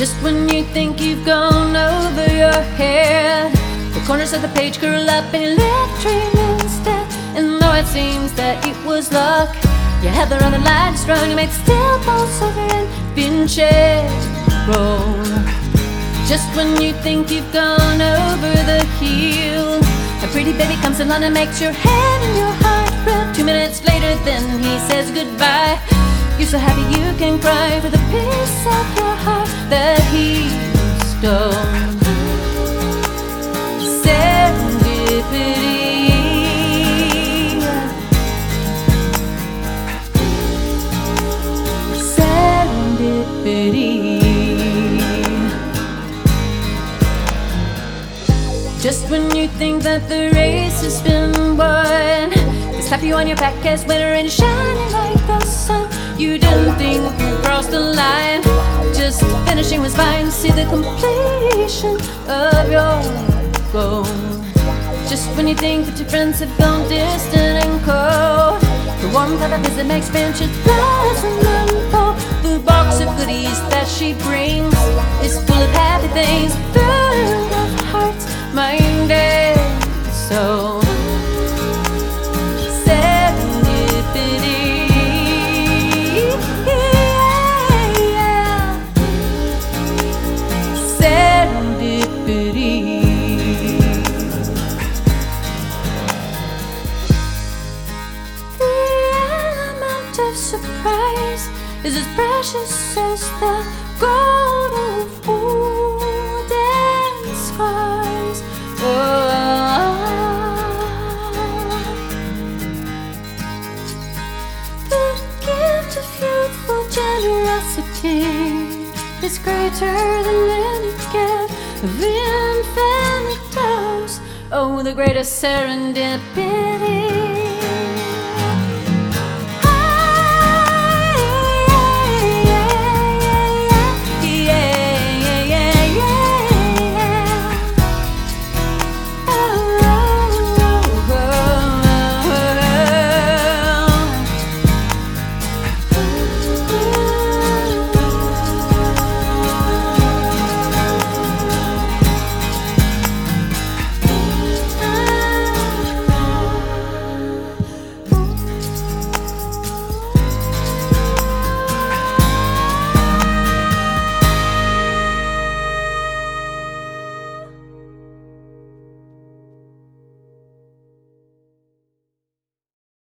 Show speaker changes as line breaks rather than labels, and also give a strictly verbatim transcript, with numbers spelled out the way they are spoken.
Just when you think you've gone over your head, the corners of the page curl up and you left dream instead. And though it seems that it was luck, you had the other line strung, you made still falls over and vintage roll. Just when you think you've gone over the hill, a pretty baby comes along and makes your head and your heart rip. Two minutes later then he says goodbye. You're so happy you can cry for the piece of your heart that he stole. Serendipity. Serendipity. Just when you think that the race has been won, they slap you on your back as winner and shining like the sun. You didn't think you crossed the line, just finishing was fine. See the completion of your goal. Just when you think that your friends have gone distant and cold, the warmth of a visit makes friendship blossom unfold. The box of goodies that she brings is full of happy things, full of hearts, mind and soul. Serendipity. Surprise is as precious as the gold of wood and skies. Oh, the gift of youthful generosity is greater than any gift of infinite dose. Oh, the greatest serendipity.